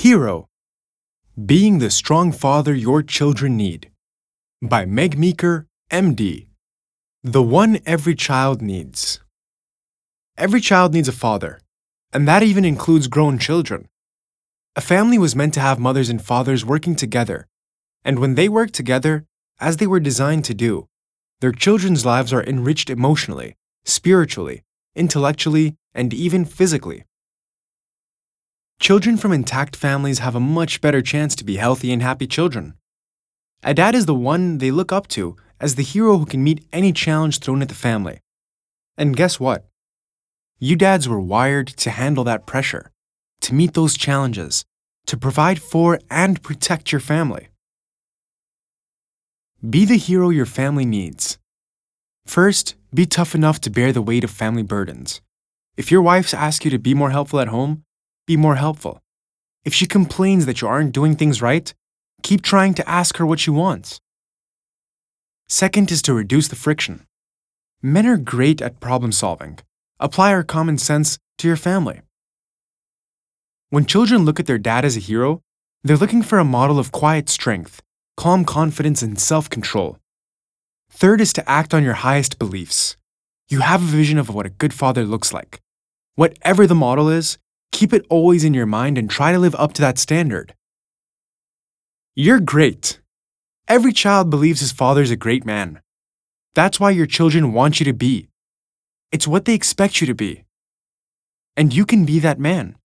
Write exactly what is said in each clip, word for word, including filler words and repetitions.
Hero: Being the Strong Father Your Children Need, by Meg Meeker, M D. The one every child needs. Every child needs a father, and that even includes grown children. A family was meant to have mothers and fathers working together, and when they work together, as they were designed to do, their children's lives are enriched emotionally, spiritually, intellectually, and even physically. Children from intact families have a much better chance to be healthy and happy children. A dad is the one they look up to as the hero who can meet any challenge thrown at the family. And guess what? You dads were wired to handle that pressure, to meet those challenges, to provide for and protect your family. Be the hero your family needs. First, be tough enough to bear the weight of family burdens. If your wife asks you to be more helpful at home, be more helpful. If she complains that you aren't doing things right, keep trying to ask her what she wants. Second is to reduce the friction. Men are great at problem solving. Apply our common sense to your family. When children look at their dad as a hero, they're looking for a model of quiet strength, calm confidence, and self-control. Third is to act on your highest beliefs. You have a vision of what a good father looks like. Whatever the model is, keep it always in your mind and try to live up to that standard. You're great. Every child believes his father's a great man. That's why your children want you to be. It's what they expect you to be. And you can be that man.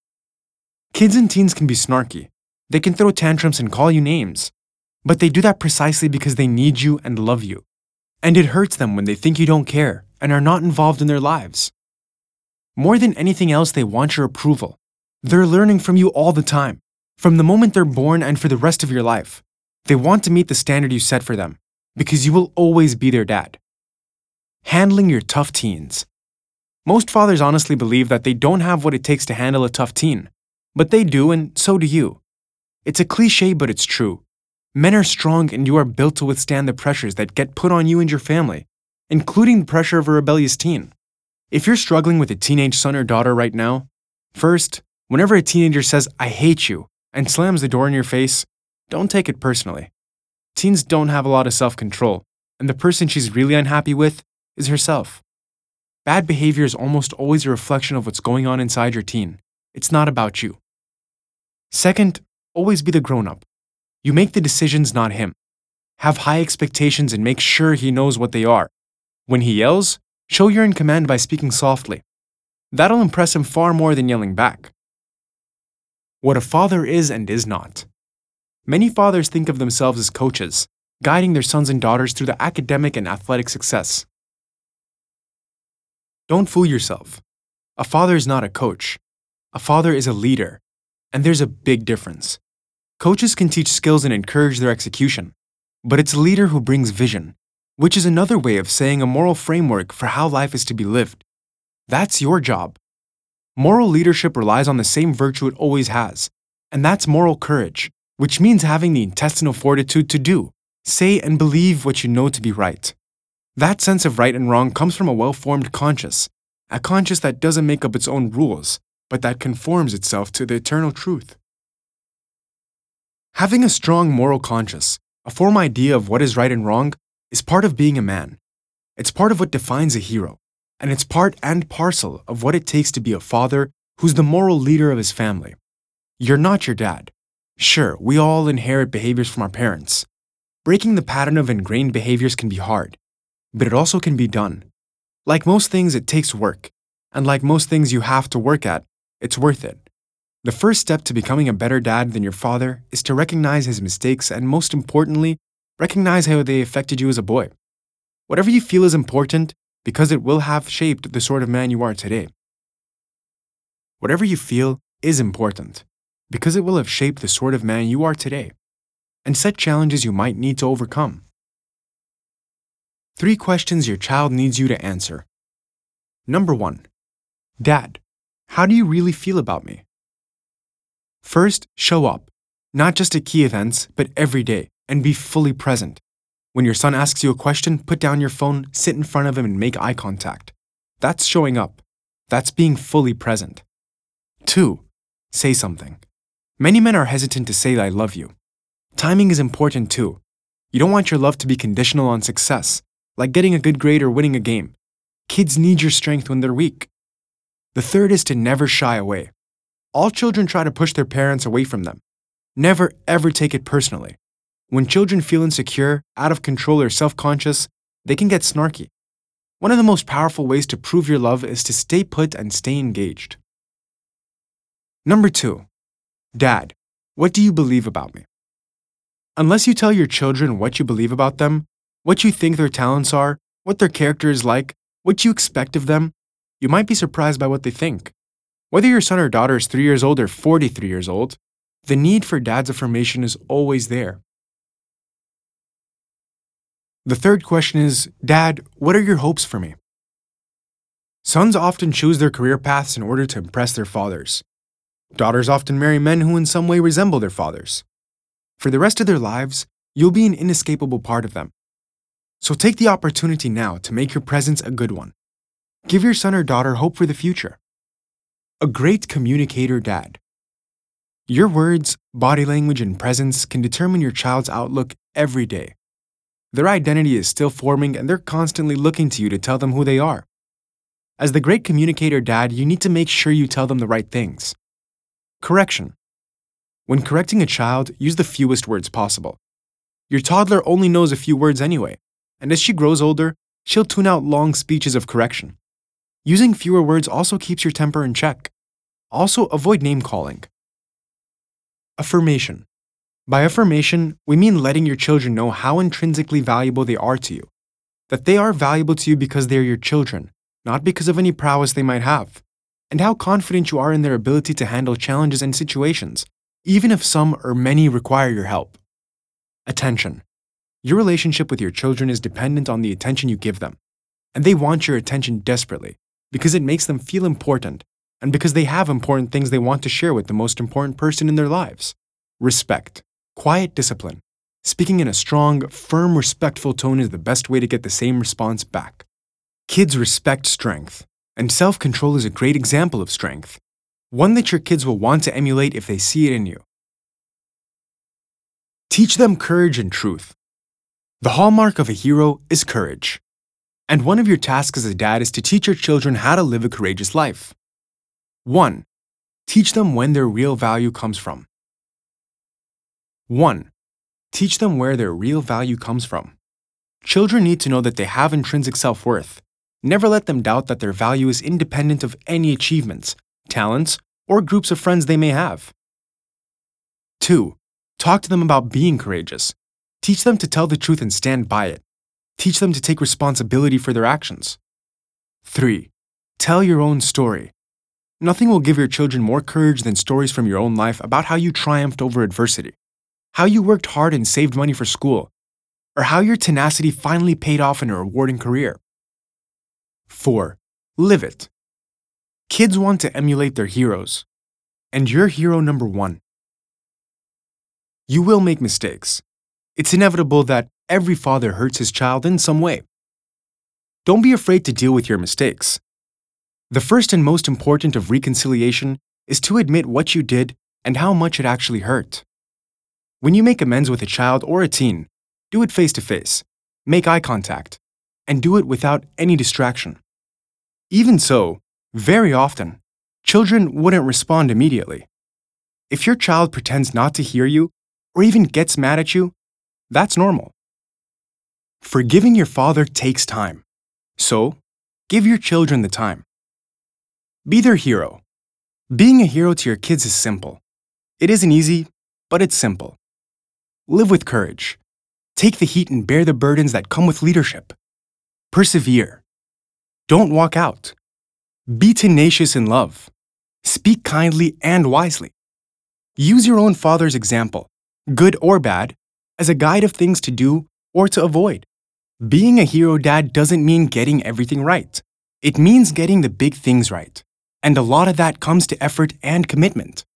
Kids and teens can be snarky. They can throw tantrums and call you names. But they do that precisely because they need you and love you. And it hurts them when they think you don't care and are not involved in their lives. More than anything else, they want your approval. They're learning from you all the time, from the moment they're born and for the rest of your life. They want to meet the standard you set for them, because you will always be their dad. Handling your tough teens. Most fathers honestly believe that they don't have what it takes to handle a tough teen, but they do, and so do you. It's a cliche, but it's true. Men are strong, and you are built to withstand the pressures that get put on you and your family, including the pressure of a rebellious teen. If you're struggling with a teenage son or daughter right now, first, whenever a teenager says, "I hate you," and slams the door in your face, don't take it personally. Teens don't have a lot of self-control, and the person she's really unhappy with is herself. Bad behavior is almost always a reflection of what's going on inside your teen. It's not about you. Second, always be the grown-up. You make the decisions, not him. Have high expectations and make sure he knows what they are. When he yells, show you're in command by speaking softly. That'll impress him far more than yelling back. What a father is and is not. Many fathers think of themselves as coaches, guiding their sons and daughters through the academic and athletic success. Don't fool yourself. A father is not a coach. A father is a leader, and there's a big difference. Coaches can teach skills and encourage their execution, but it's a leader who brings vision, which is another way of saying a moral framework for how life is to be lived. That's your job. Moral leadership relies on the same virtue it always has, and that's moral courage, which means having the intestinal fortitude to do, say, and believe what you know to be right. That sense of right and wrong comes from a well-formed conscience, a conscience that doesn't make up its own rules, but that conforms itself to the eternal truth. Having a strong moral conscience, a firm idea of what is right and wrong, is part of being a man. It's part of what defines a hero, and it's part and parcel of what it takes to be a father who's the moral leader of his family. You're not your dad. Sure, we all inherit behaviors from our parents. Breaking the pattern of ingrained behaviors can be hard, but it also can be done. Like most things, it takes work, and like most things you have to work at, it's worth it. The first step to becoming a better dad than your father is to recognize his mistakes and, most importantly, recognize how they affected you as a boy. Whatever you feel is important because it will have shaped the sort of man you are today. Whatever you feel is important because it will have shaped the sort of man you are today and set challenges you might need to overcome. Three questions your child needs you to answer. Number one, Dad, how do you really feel about me? First, show up, not just at key events, but every day, and be fully present. When your son asks you a question, put down your phone, sit in front of him, and make eye contact. That's showing up. That's being fully present. Two, say something. Many men are hesitant to say I love you. Timing is important too. You don't want your love to be conditional on success, like getting a good grade or winning a game. Kids need your strength when they're weak. The third is to never shy away. All children try to push their parents away from them. Never ever take it personally. When children feel insecure, out of control, or self-conscious, they can get snarky. One of the most powerful ways to prove your love is to stay put and stay engaged. Number two, Dad, what do you believe about me? Unless you tell your children what you believe about them, what you think their talents are, what their character is like, what you expect of them, you might be surprised by what they think. Whether your son or daughter is three years old or forty-three years old, the need for dad's affirmation is always there. The third question is, Dad, what are your hopes for me? Sons often choose their career paths in order to impress their fathers. Daughters often marry men who in some way resemble their fathers. For the rest of their lives, you'll be an inescapable part of them. So take the opportunity now to make your presence a good one. Give your son or daughter hope for the future. A great communicator dad. Your words, body language, and presence can determine your child's outlook every day. Their identity is still forming and they're constantly looking to you to tell them who they are. As the great communicator dad, you need to make sure you tell them the right things. Correction. When correcting a child, use the fewest words possible. Your toddler only knows a few words anyway, and as she grows older, she'll tune out long speeches of correction. Using fewer words also keeps your temper in check. Also, avoid name-calling. Affirmation. By affirmation, we mean letting your children know how intrinsically valuable they are to you. That they are valuable to you because they are your children, not because of any prowess they might have. And how confident you are in their ability to handle challenges and situations, even if some or many require your help. Attention. Your relationship with your children is dependent on the attention you give them. And they want your attention desperately, because it makes them feel important, and because they have important things they want to share with the most important person in their lives. Respect. Quiet discipline. Speaking in a strong, firm, respectful tone is the best way to get the same response back. Kids respect strength, and self-control is a great example of strength, one that your kids will want to emulate if they see it in you. Teach them courage and truth. The hallmark of a hero is courage. And one of your tasks as a dad is to teach your children how to live a courageous life. one. Teach them when their real value comes from. one. Teach them where their real value comes from. Children need to know that they have intrinsic self-worth. Never let them doubt that their value is independent of any achievements, talents, or groups of friends they may have. two. Talk to them about being courageous. Teach them to tell the truth and stand by it. Teach them to take responsibility for their actions. three. Tell your own story. Nothing will give your children more courage than stories from your own life about how you triumphed over adversity, how you worked hard and saved money for school, or how your tenacity finally paid off in a rewarding career. four. Live it. Kids want to emulate their heroes, and you're hero number one. You will make mistakes. It's inevitable that every father hurts his child in some way. Don't be afraid to deal with your mistakes. The first and most important of reconciliation is to admit what you did and how much it actually hurt. When you make amends with a child or a teen, do it face to face, make eye contact, and do it without any distraction. Even so, very often, children wouldn't respond immediately. If your child pretends not to hear you or even gets mad at you, that's normal. Forgiving your father takes time, so give your children the time. Be their hero. Being a hero to your kids is simple. It isn't easy, but it's simple. Live with courage. Take the heat and bear the burdens that come with leadership. Persevere. Don't walk out. Be tenacious in love. Speak kindly and wisely. Use your own father's example, good or bad, as a guide of things to do or to avoid. Being a hero dad doesn't mean getting everything right. It means getting the big things right. And a lot of that comes to effort and commitment.